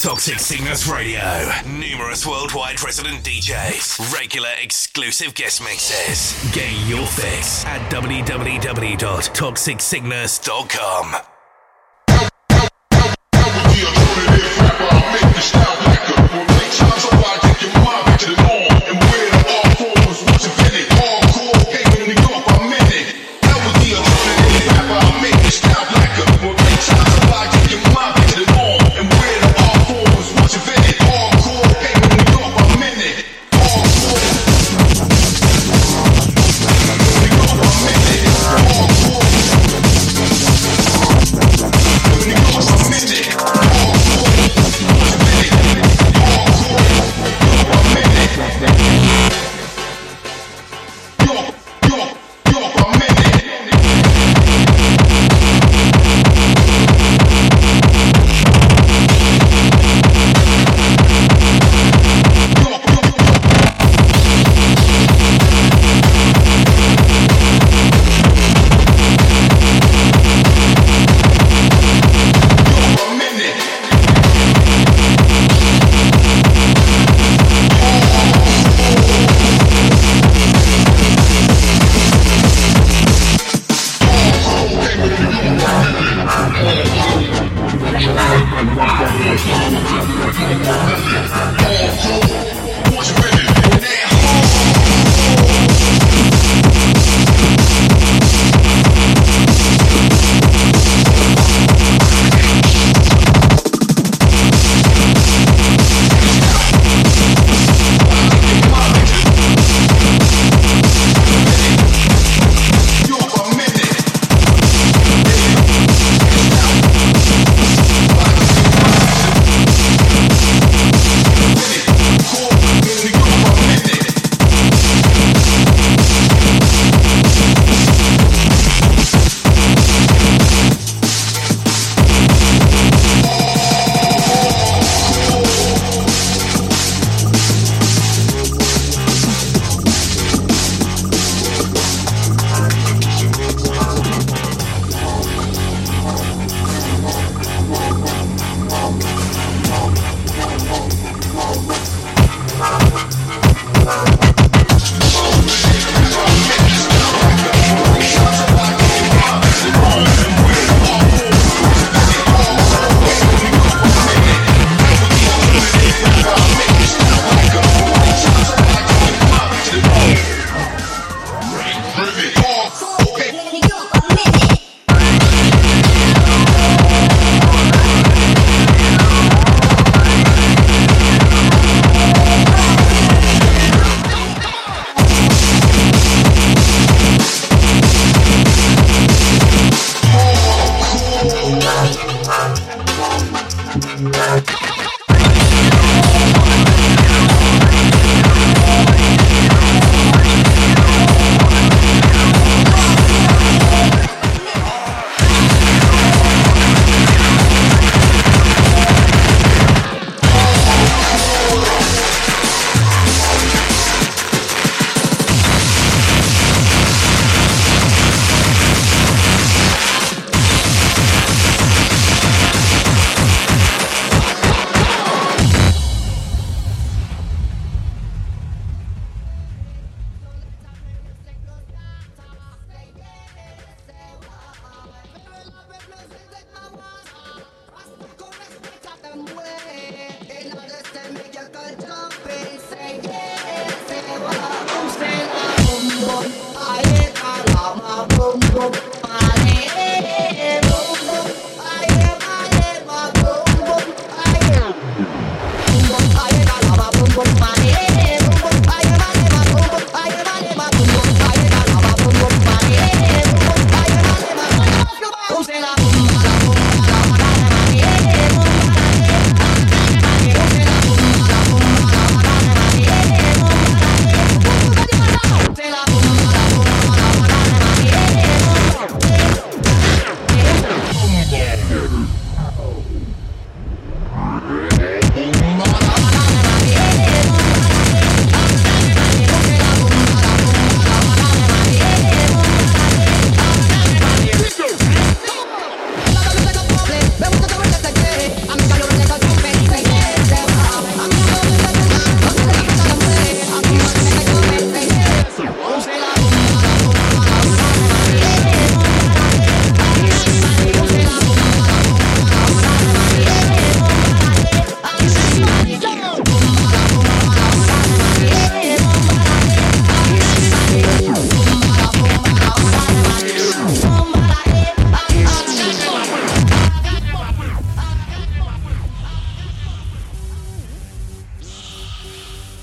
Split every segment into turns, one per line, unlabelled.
Toxic Sickness Radio. Numerous worldwide resident DJs. Regular exclusive guest mixes. Get your fix at www.toxicsickness.com.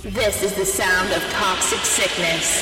This is the sound of toxic sickness.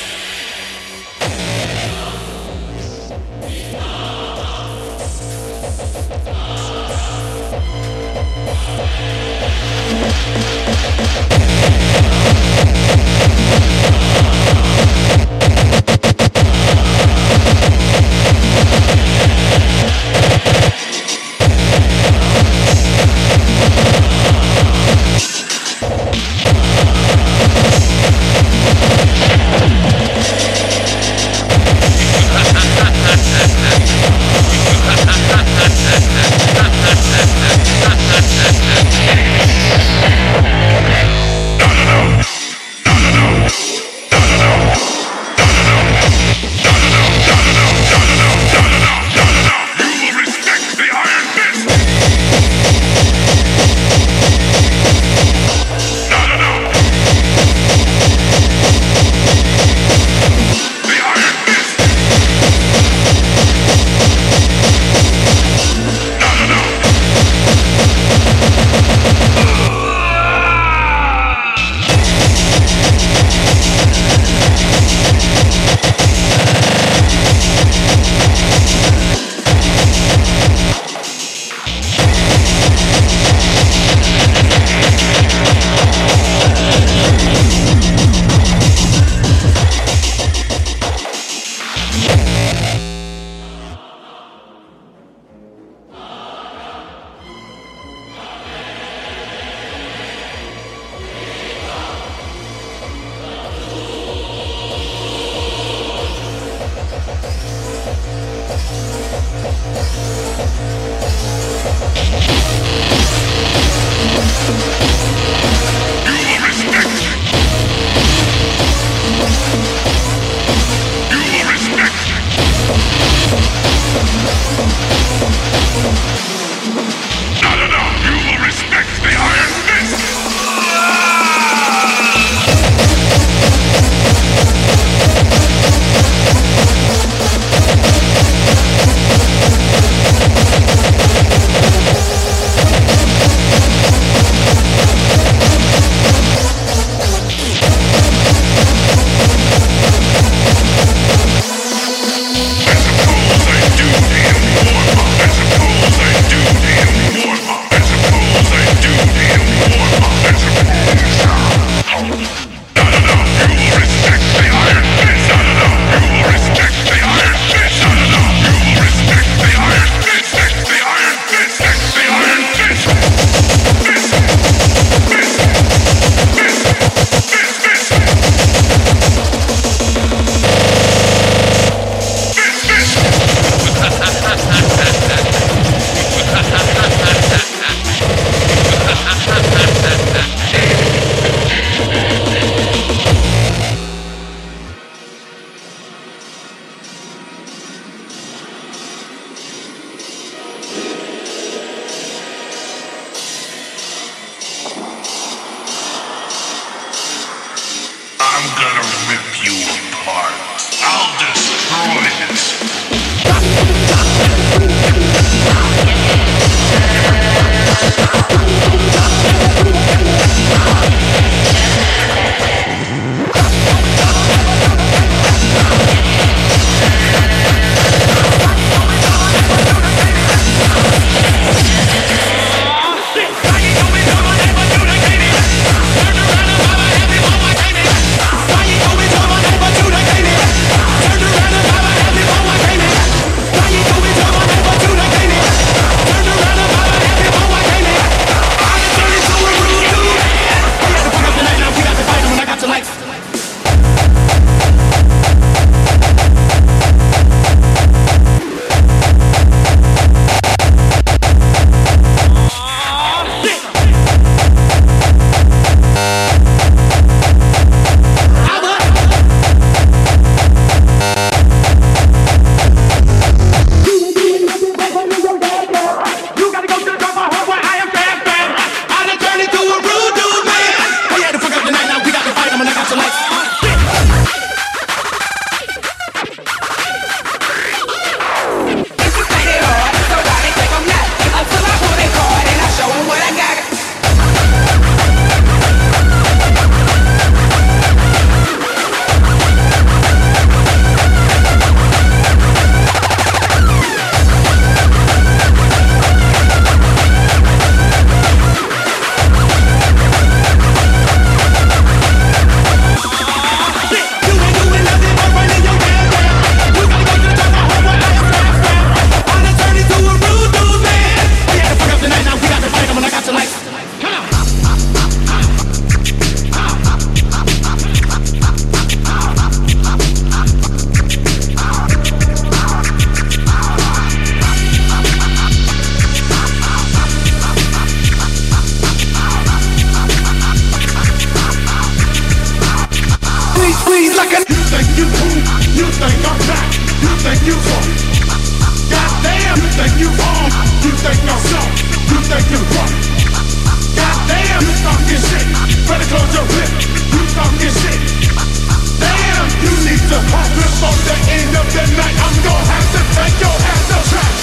think I'm black, you think you from. Goddamn, you think you home, you think I'm soft, you think you rough. Goddamn, you talking shit, better close your lip, you talking shit. Damn, you need to pop before the end of the night. I'm gonna have to take your ass to trash.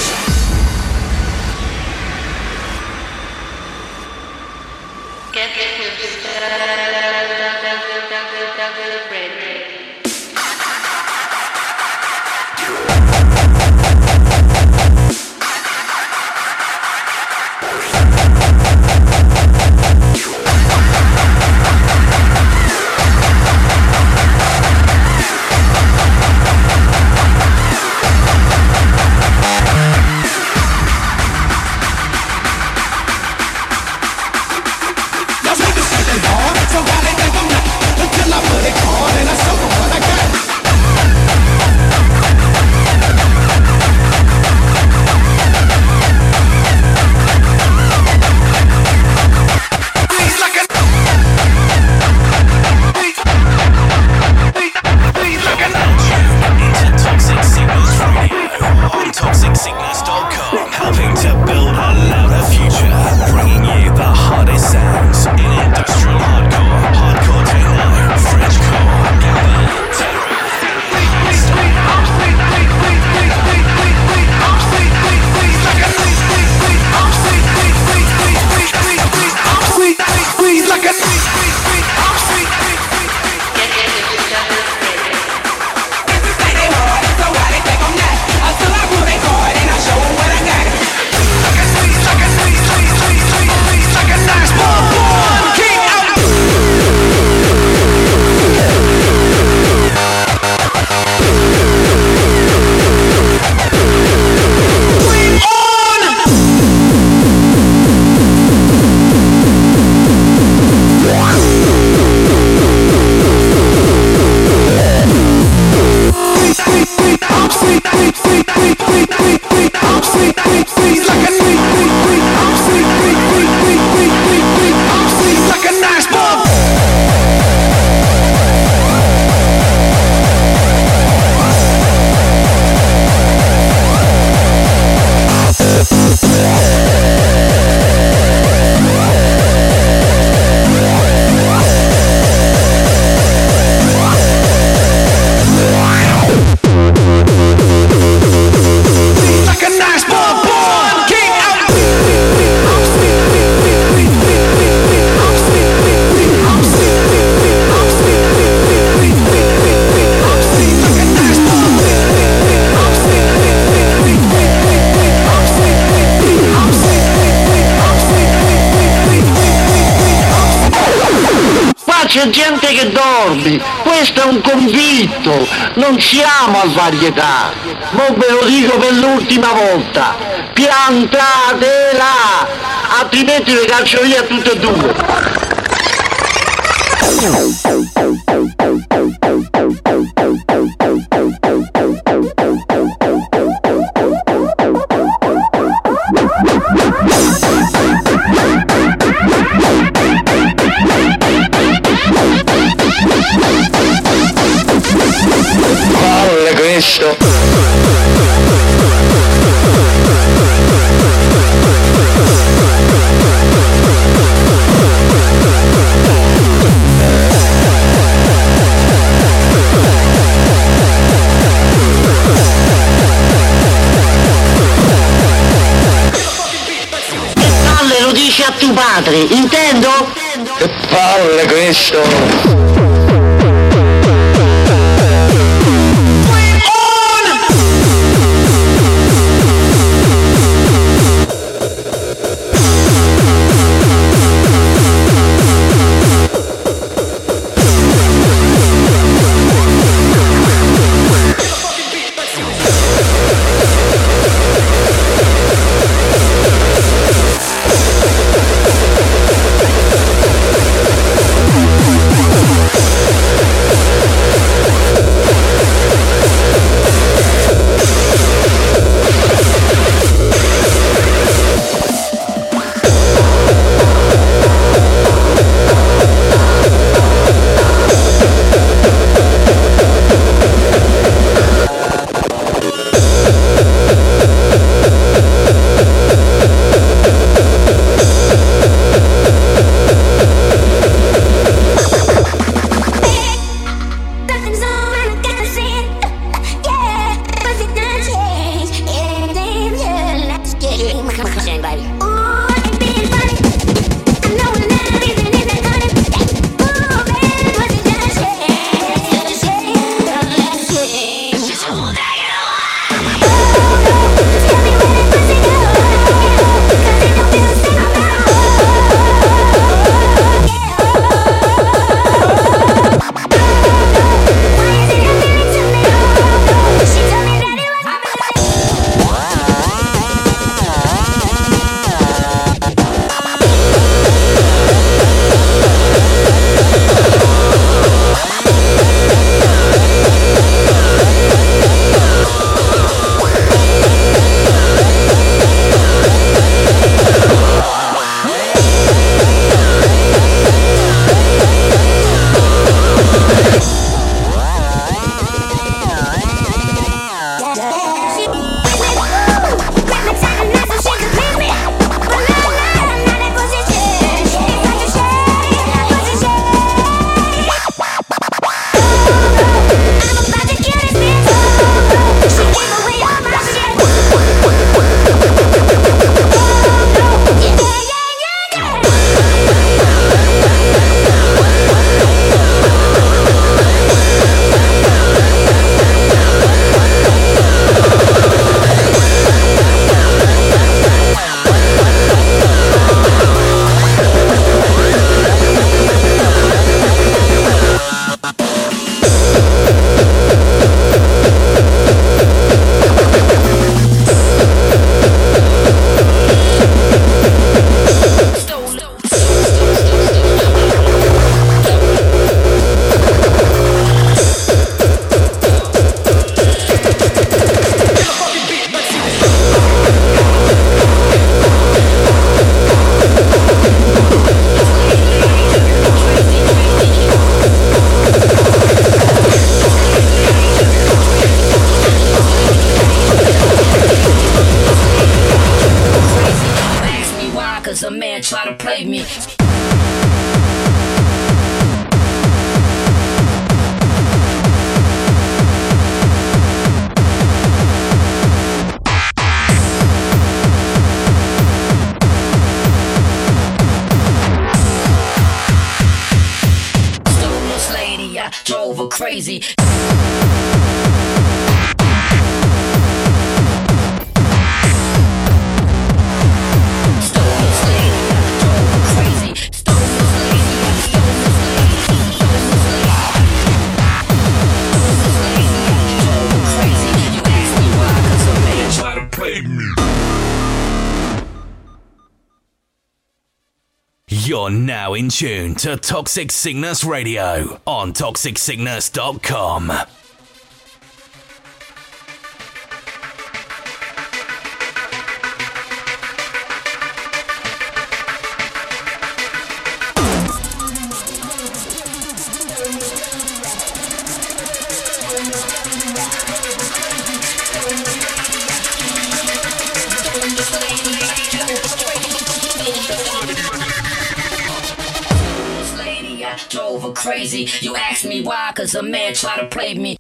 Get
ToxicSickness.com, helping to build a louder future, bringing you the hottest sounds in industrial hardcore, hardcore techno, Frenchcore, gabba, terror.
C'è gente che dorme, questo è un convitto, non siamo a varietà, ma ve lo dico per l'ultima volta, piantatela, altrimenti le caccio via tutte e due.
Palle questo.
Che palle lo dici a tuo padre, intendo?
Che palle questo.
drove her crazy.
You're now in tune to Toxic Sickness Radio on toxicsickness.com.
Drove her crazy. You ask me why, cause a man tried to play me.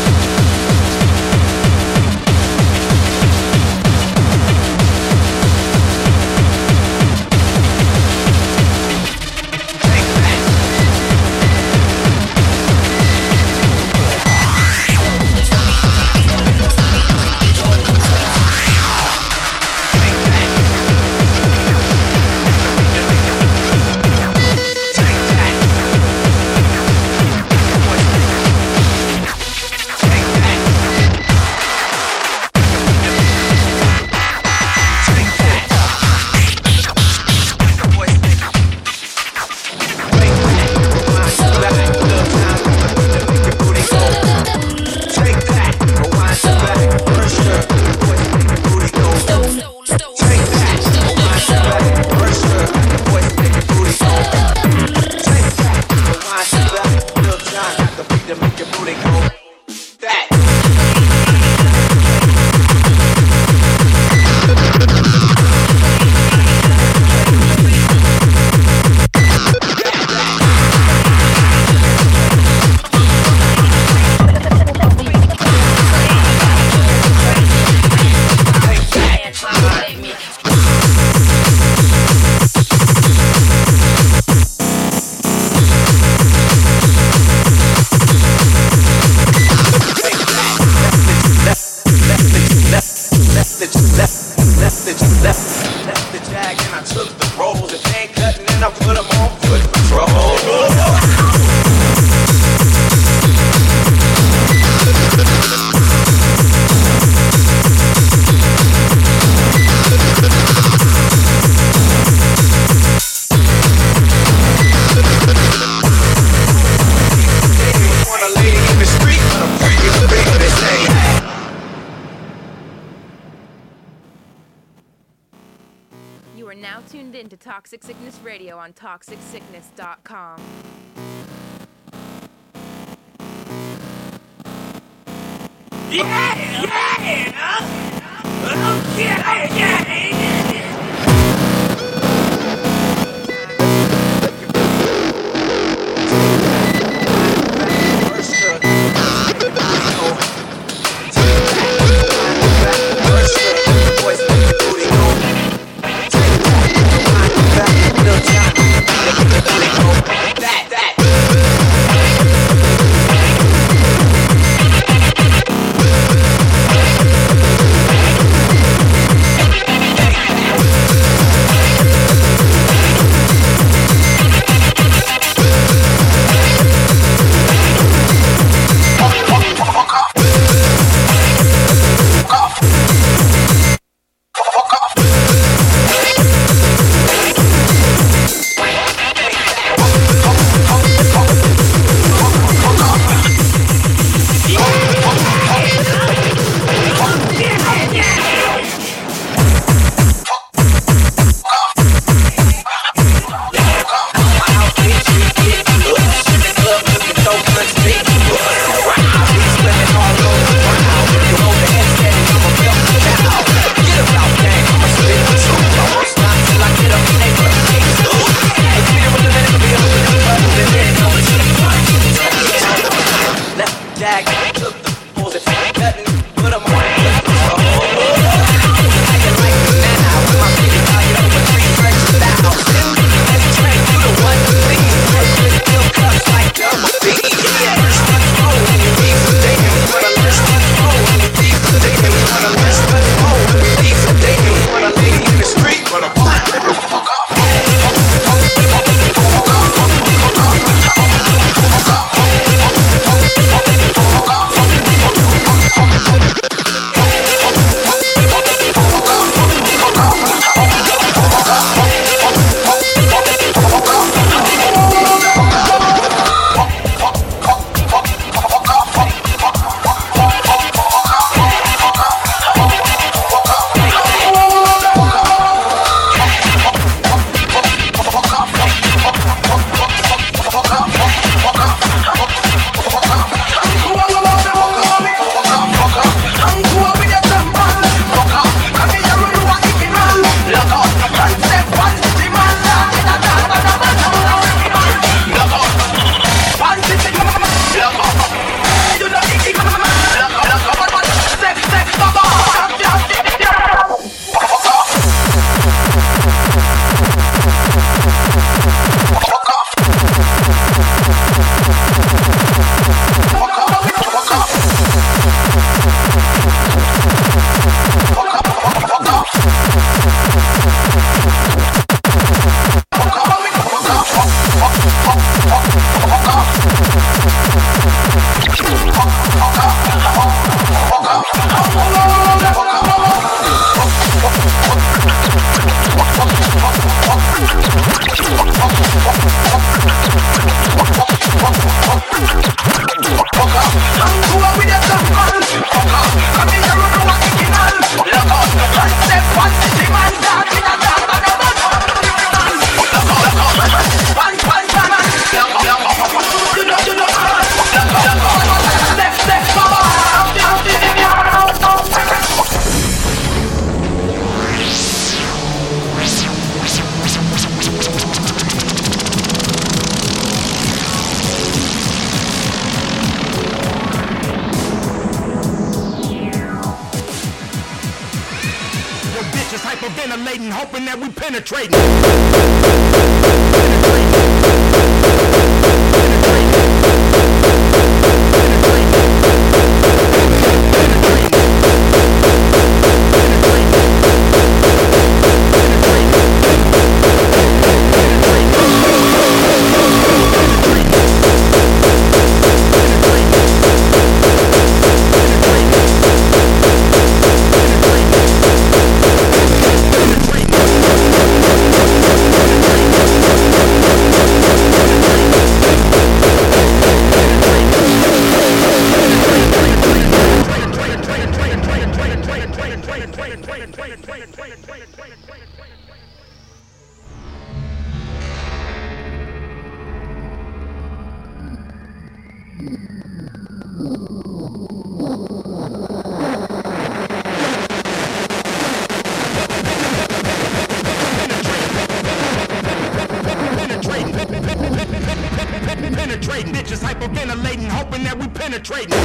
Toxic Sickness Radio on toxicsickness.com.
violating, hoping that we penetrating. Penetrating, bitches hyperventilating, hoping that we penetrating.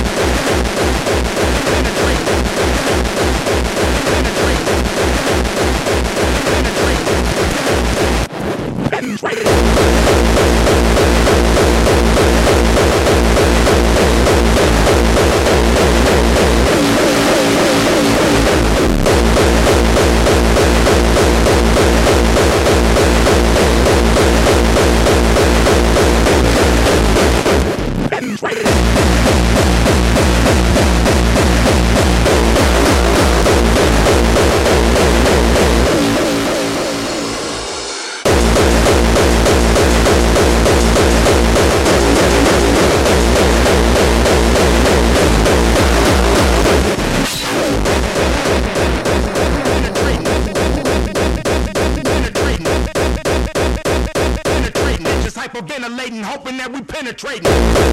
Hyperventilating, hoping that we penetrating.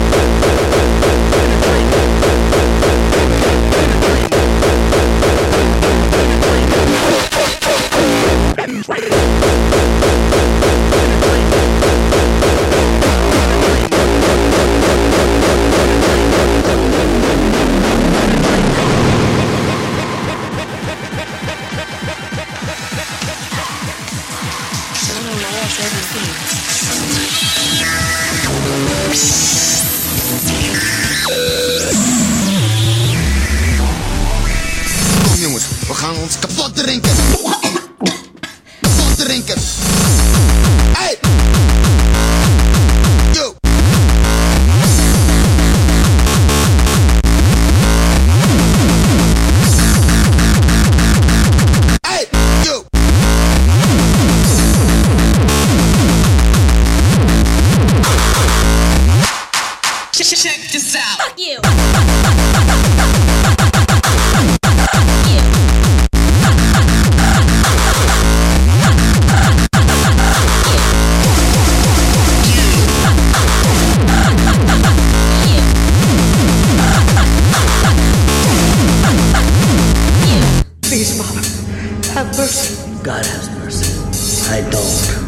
Jongens, we gaan ons kapot drinken. Kapot drinken. Hey! Yo! Hey! Yo!
Check this out.
Fuck you.
Please, Mama, have mercy.
God has mercy. I don't.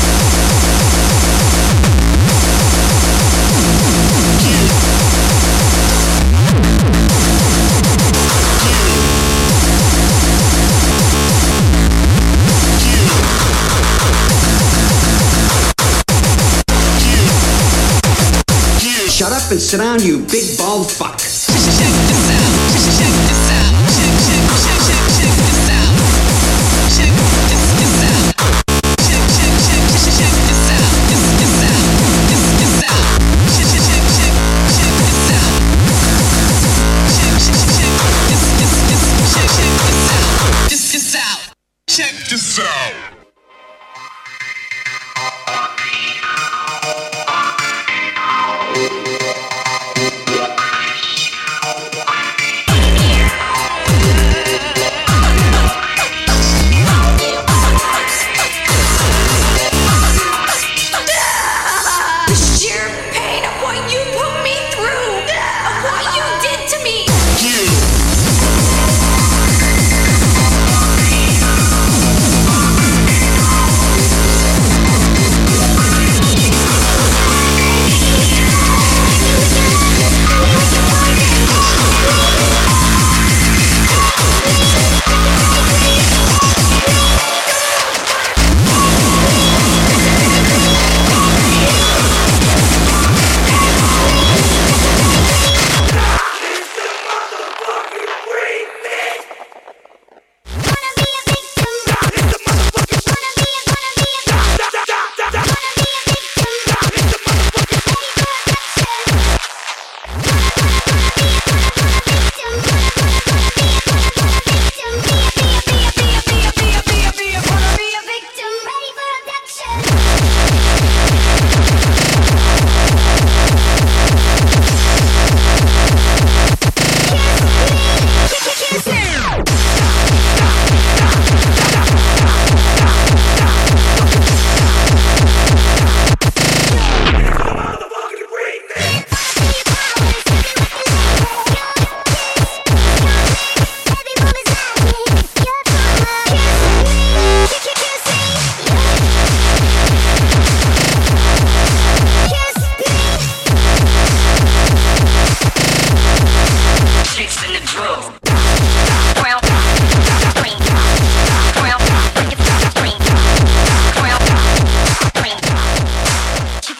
Shut up and sit down, you big bald fuck.
Check this out. Check this out. Check this out. Check this out. Check this out. This out. This out. Check this out. This out. Check this out.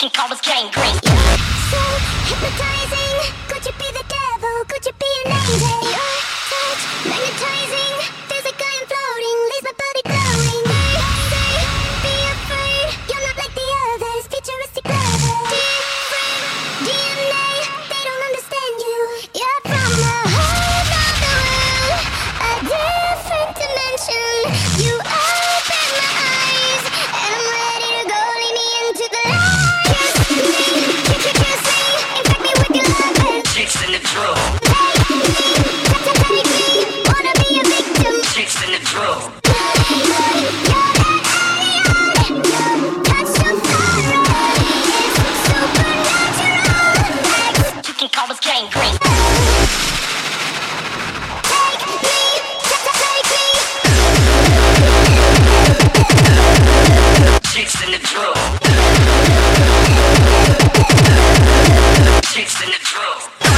can call us gangrene. So hypnotizing, could you be the devil? Could you be an angel? Your touch, magnetizing, feels like I am floating, leaves my body glowing. Say, be afraid, you're not like the others, futuristic clever. Different DNA, they don't understand you. You're from a whole other world, a different dimension. You open my eyes, and I'm ready to go. Lead me into the light. Kiss me, infect me with your love.
Chicks in the drill.
Take me, wanna be a victim.
Chicks in the drill.
Touch so far, it's supernatural.
You can call us gangrene. Chicks in the drill. Chicks in the drill.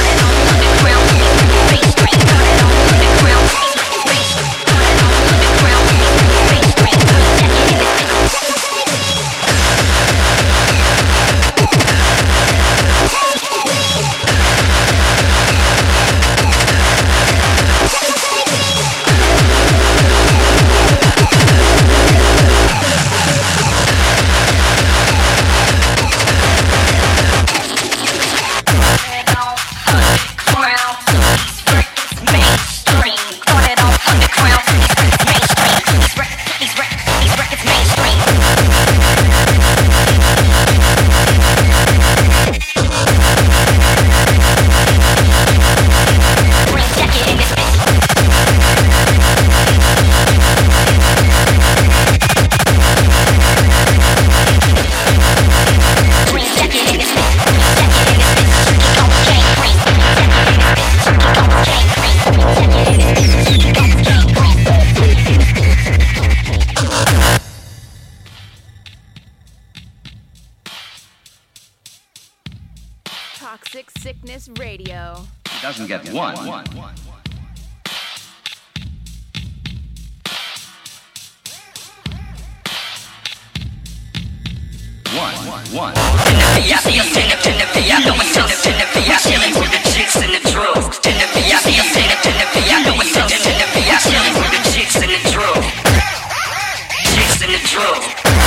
Toxic Sickness Radio.
He doesn't get one. One.
In the VIP, in the VIP, in the VIP, chilling with the chicks in the drill. In the VIP, in the VIP, in the VIP, chilling with the chicks in the drill. Chicks in the drill.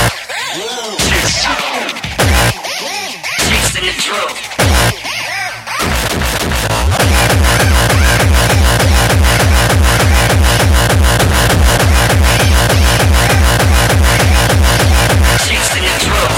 Chicks in the drill. Chicks in the drill.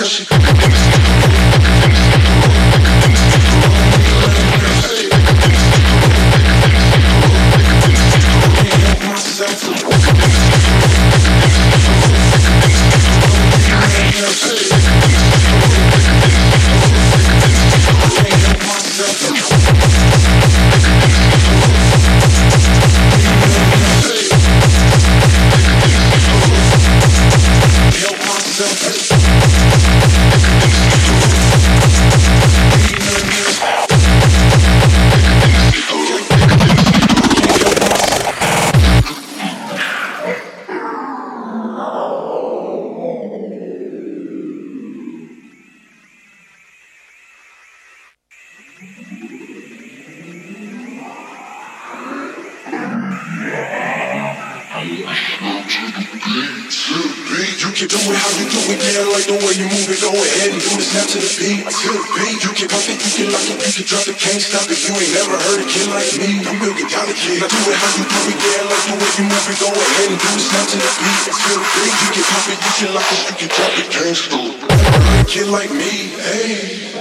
can do it how you do it, yeah, I like the way you move it. Go ahead and do the snap to the beat, to the beat. You can pump it, you can lock it, you can drop it, can't stop it. You ain't never heard a kid like me. I'm real get down the kid. Now do it how you do it, yeah, I like the way you move it. Go ahead and do the snap to the beat, to the beat. You can pump it, you can lock it, you can drop it, can't stop it. Never heard a kid like me, hey.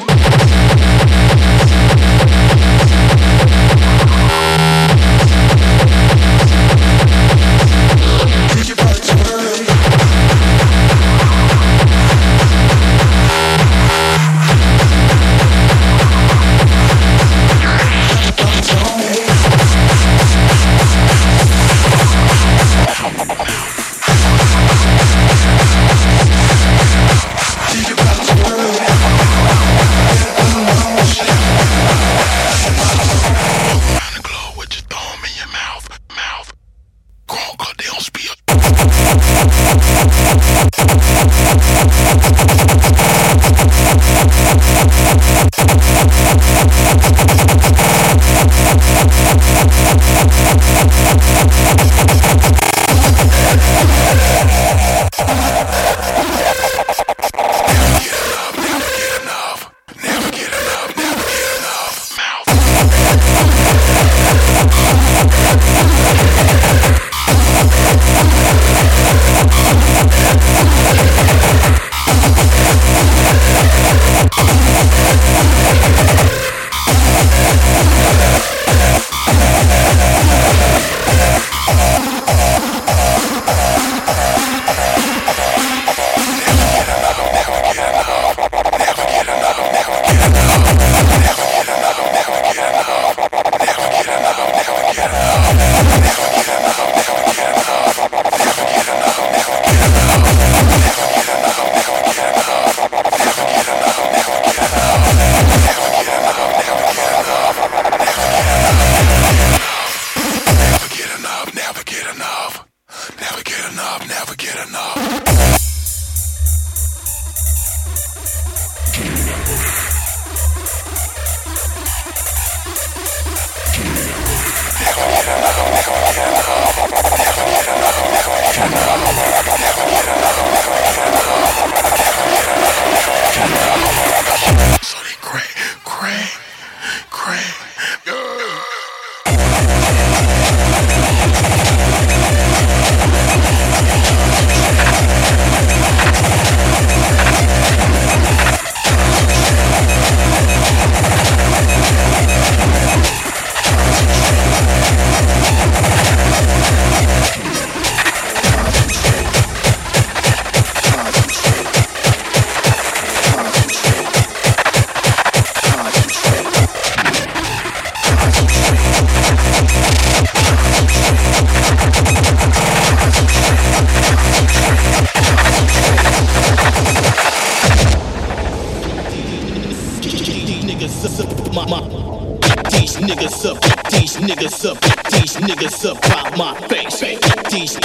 These niggas up out my face. These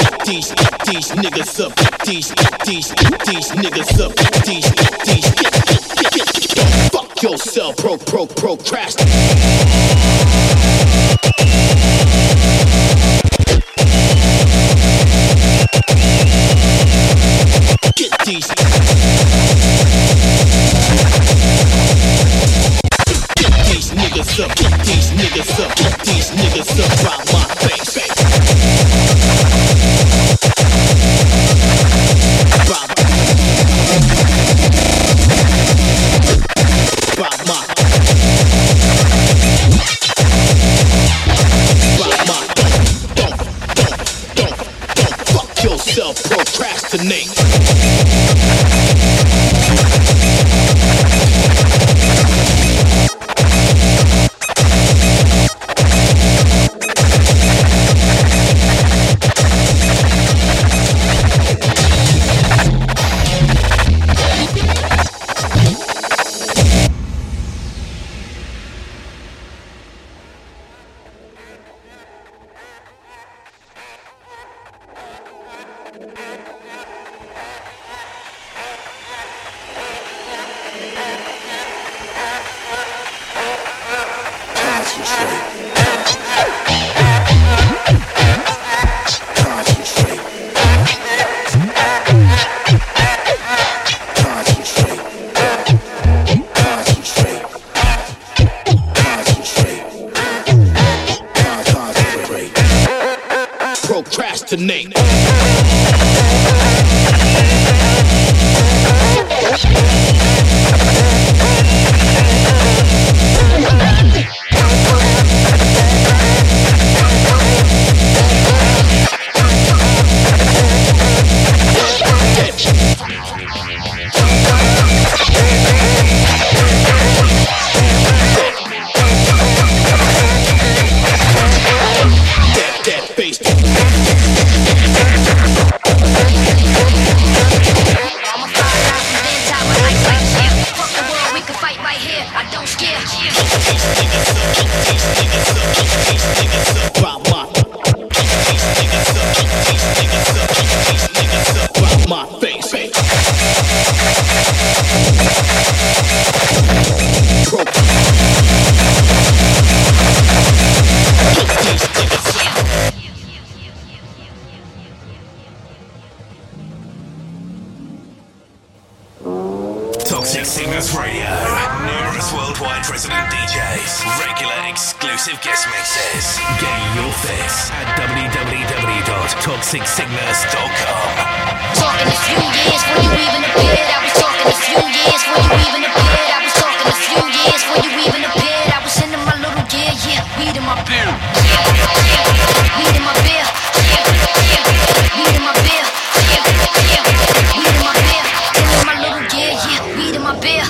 niggas up. These niggas up. Don't fuck yourself, procrastinate. Get these niggas up, these niggas up, these niggas up out my face. Rob. Procrastinate. Procrastinate. That face.
Toxic Sickness Radio. Numerous worldwide resident DJs. Regular exclusive guest mixes. Get your fix at www.toxicsickness.com.
Talking a few years when you even appeared. I was talking a few years when you even appeared. I was talking a few years when you even appeared. I was in my little gear, yeah, weed in my beer. Weed in my beer. Weed in my beer. Weed in my beer. In my little gear, yeah, weed in my beer.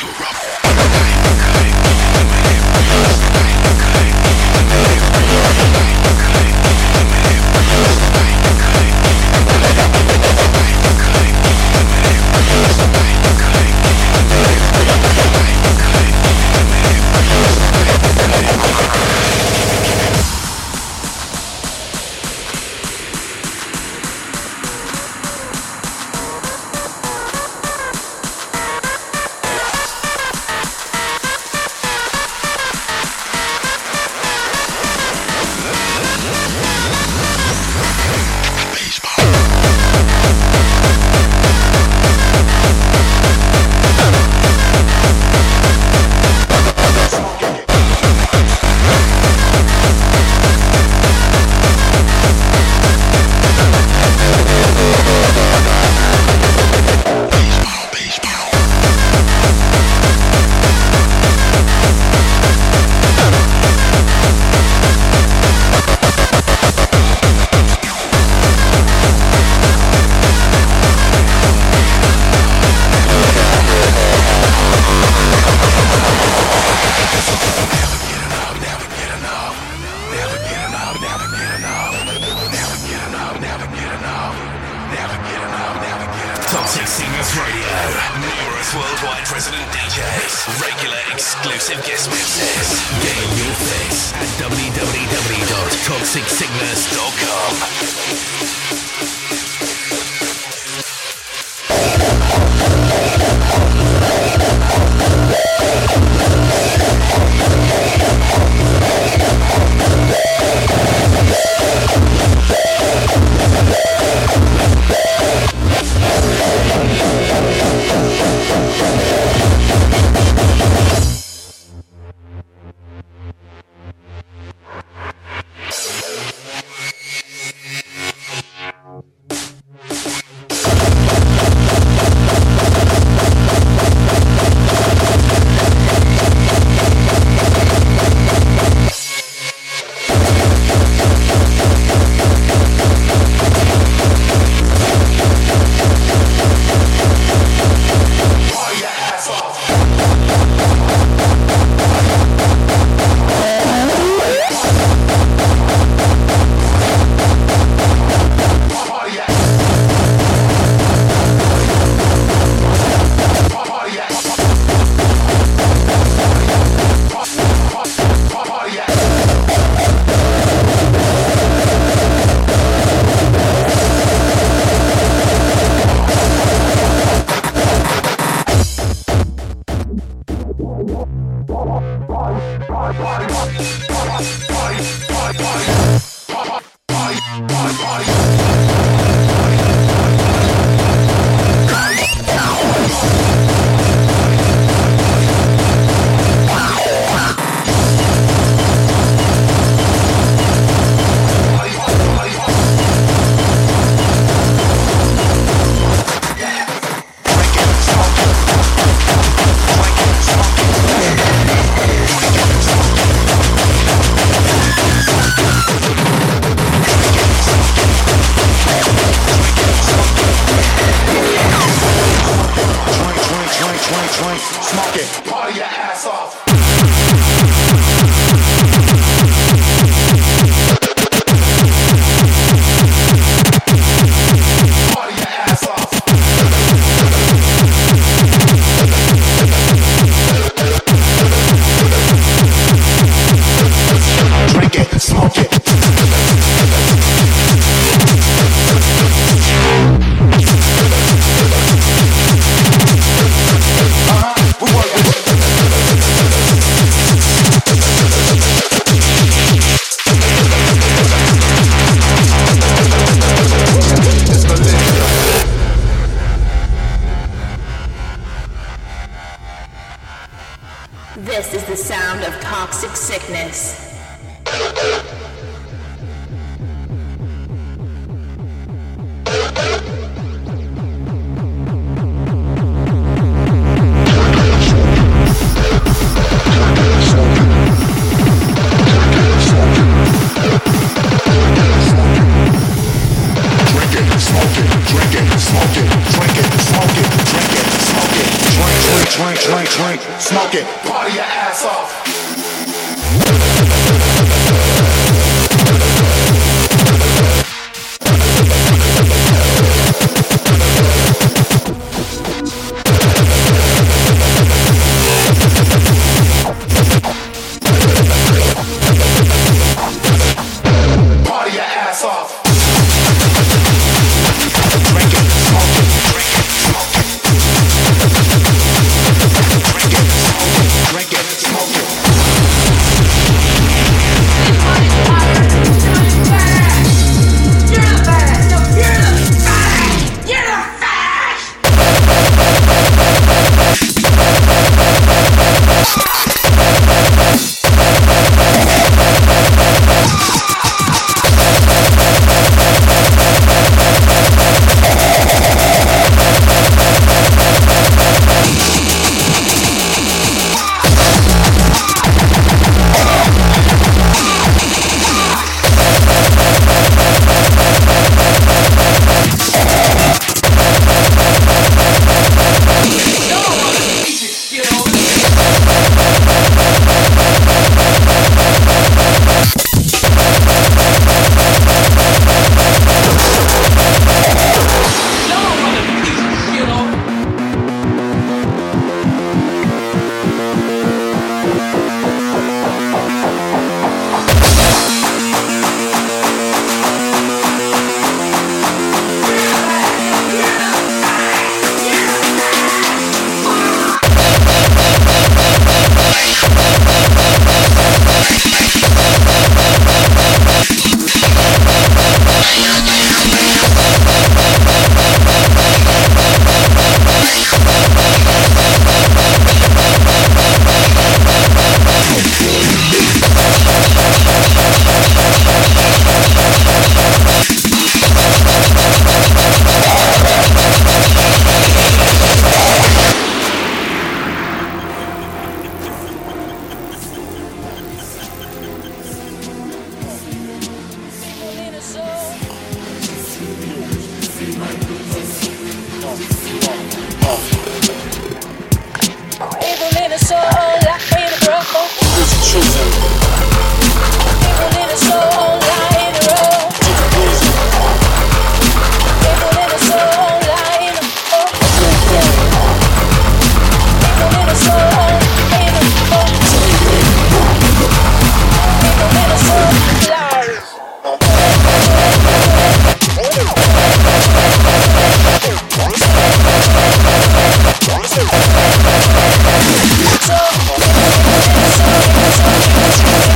This is the sound of toxic sickness.
Drink. smoke it, party your ass off. Party your ass off. Drink it, smoke it, drink it, smoke it. Drink it, smoke it, drink it, smoke it. You're the best! No, you're the best! You're the best!
So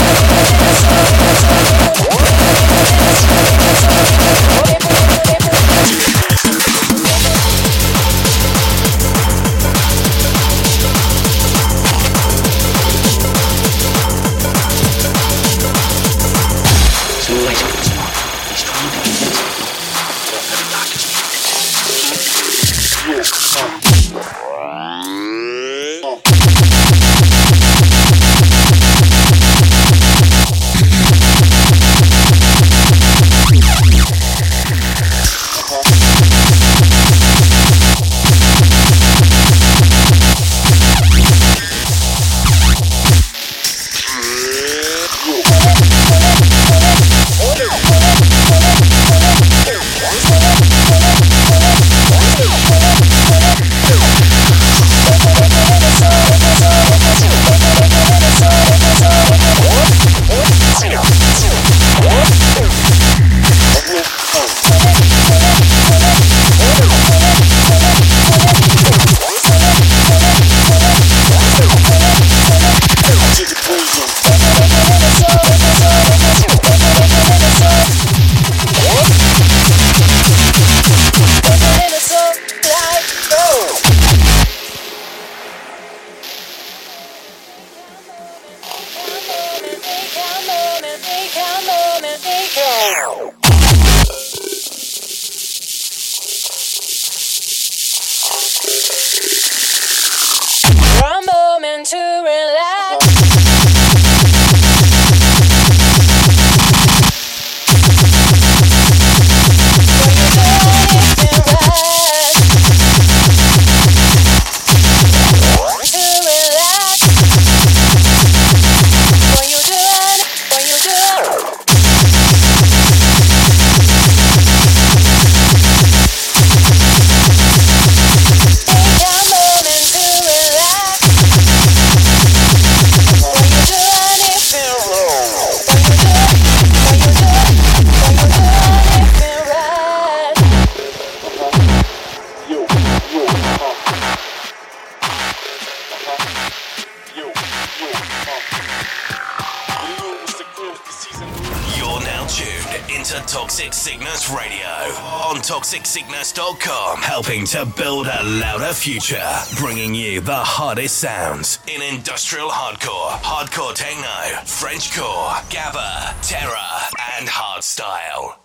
to Toxic Sickness Radio on toxicsickness.com, helping to build a louder future, bringing you the hottest sounds in industrial hardcore, hardcore techno, Frenchcore, gabba, terror, and hardstyle.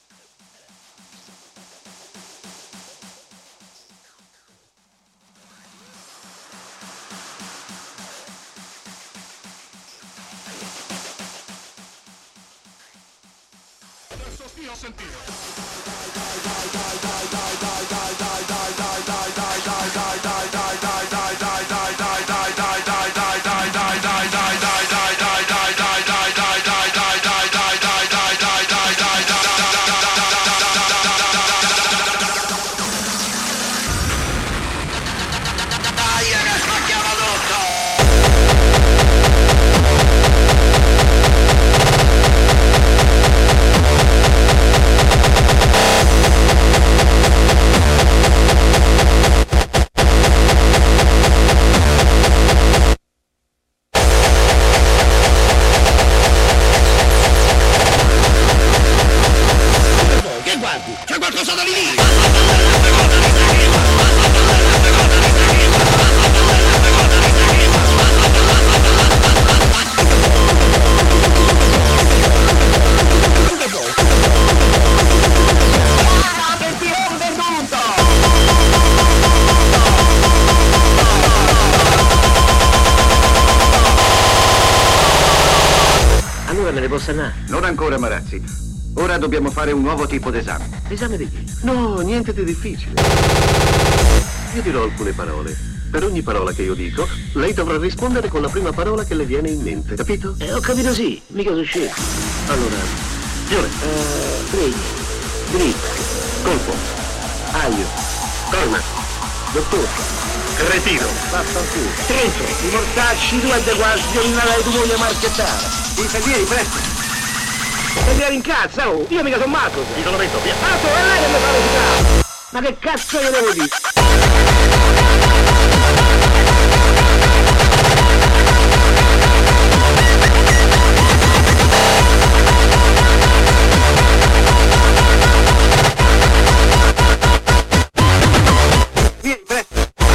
Io sentire.
C'è qualcosa da lì!
Allora me ne posso andare?
Non ancora, Marazzi. Ora dobbiamo fare un nuovo tipo d'esame.
Esame di chi?
No, niente di difficile. Io dirò alcune parole. Per ogni parola che io dico, lei dovrà rispondere con la prima parola che le viene in mente, capito?
Ho capito, sì, mica so scemo.
Allora, fiore.
Freghi, dritto, colpo, aglio, corna, dottor,
Cretino.
vaffanculo, Trento, i mortacci, tu e de quasi, io non avevo tu moglie marchettata.
Infermieri, presto.
E ti rincazza, oh! Io mica sono matto!
Ti lo metto, via!
Matto, è lei che mi fa recitare! Ma che cazzo io devo dire?
Vieni, presto!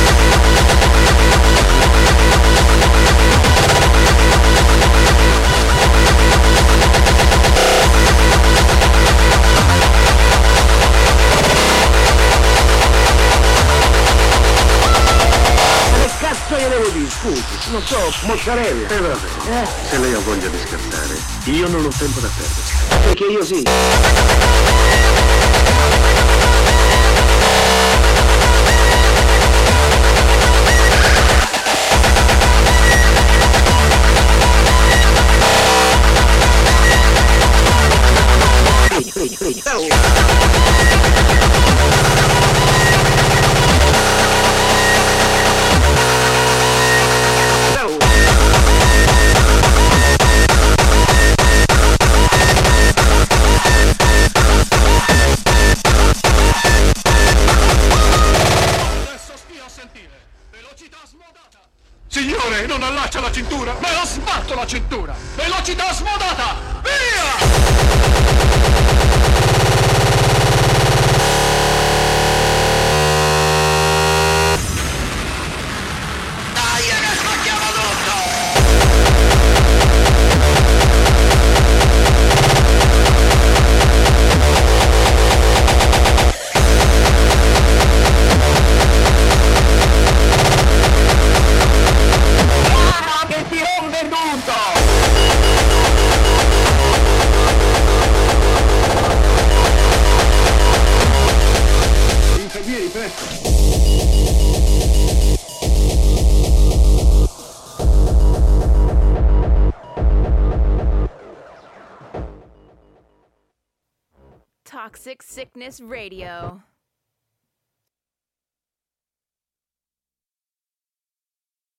Io devo dire, scusi, non so, mozzarella.
Vabbè. Se lei ha voglia di scherzare, io non ho tempo da perdere.
Perché io sì.
Signore, non allaccia la cintura! Me lo sbatto la cintura! Velocità smodata! Via!
Toxic Sickness Radio.